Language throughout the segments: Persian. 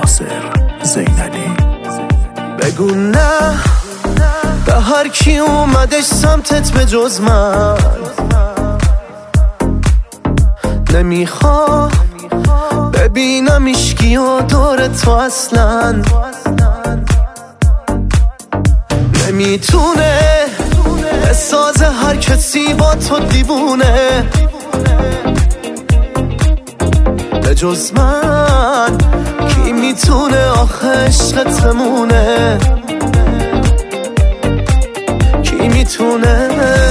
ناصر زینلی. بگو نه به هر کی اومدش سمتت به جز من، نمیخوام ببینم ایشکی و دور تو اصلا. نمیتونه بسازه هر کسی با تو دیوونه به جز من. کی میتونه آخه عشقت بمونه؟ کی میتونه؟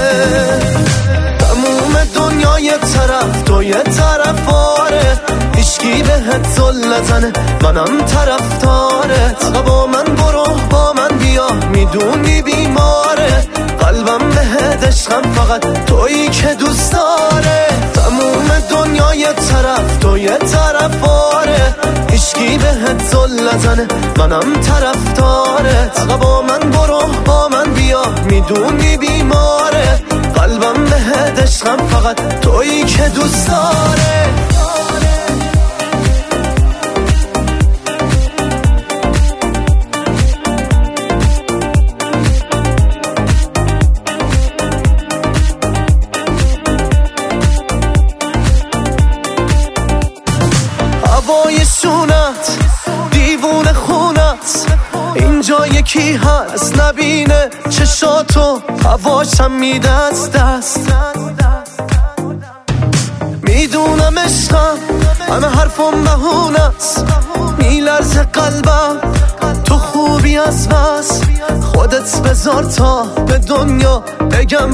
تموم دنیا یه طرف تو یه طرف، آره هیچکی بهت زل نزنه، منم طرفدارت. با من برو با من بیا، میدونی بیماره قلبم بهت، عشقم فقط تویی که دوست داره. تموم دنیا یه طرف تو یه طرف، آره هیچکی بهت زل نزنه، منم طرفدارت. با من برو با من بیا، میدونی بیماره قلبم بهت، عشقم فقط تویی که دوست داره. هوای شونت دیوونه خونت، اینجا یکی هست نبینه چشاتو، هواشم میده از دست. میدونم عشقم همه حرفم بهونست، میلرزه قلبم تو خوبی از بس. خودت بذار تا به دنیا بگم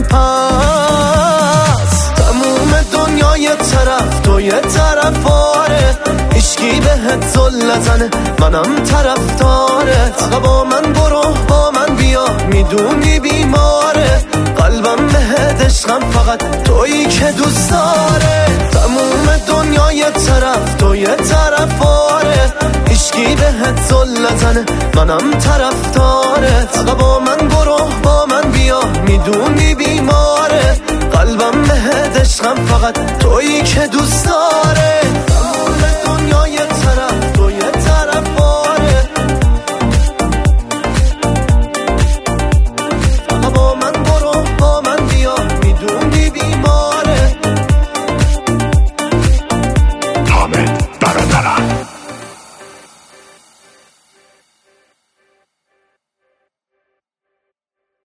پس. تموم دنیا یه طرف تو یه طرف، آره هیچکی بهت زل نزنه، منم طرفدارت. با من برو با من بیا، میدونی بیماره قلبم بهت، عشقم فقط تویی که دوست داره. تموم دنیا یه طرف تو یه طرف، آره هیچکی بهت زل نزنه، منم طرفدارت. با من برو با من بیا، میدونی بیماره قلبم بهت، عشقم فقط تویی که دوست داره.